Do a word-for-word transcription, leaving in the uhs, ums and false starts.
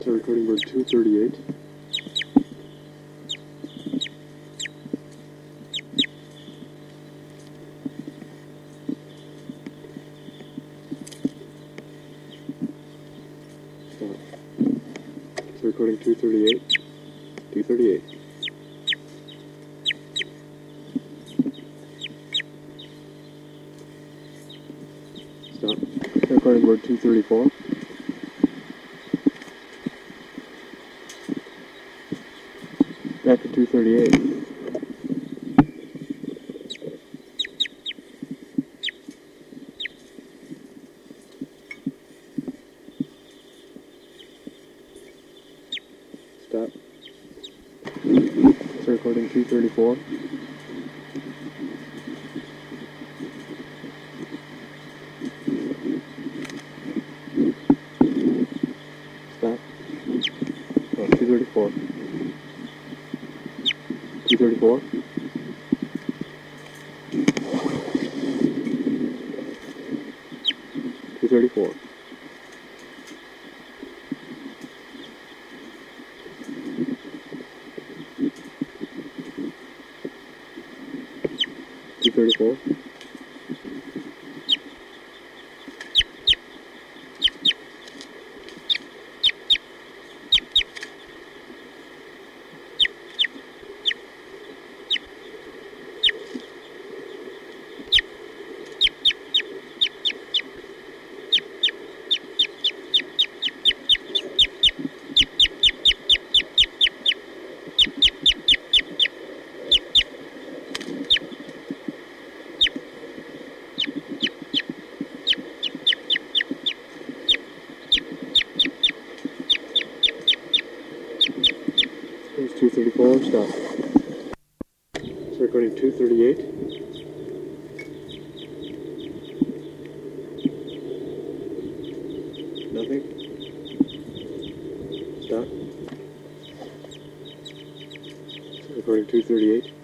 So recording mode two thirty-eight. Stop. So recording two thirty-eight. two thirty-eight. Stop. So recording mode two thirty-four. Back to two thirty-eight. Stop. So recording two thirty-four. Stop. Oh, two thirty-four. two thirty-four. two thirty-four. two thirty-four. two thirty-four, stop. So recording two thirty-eight. Nothing. Stop. So recording two thirty-eight.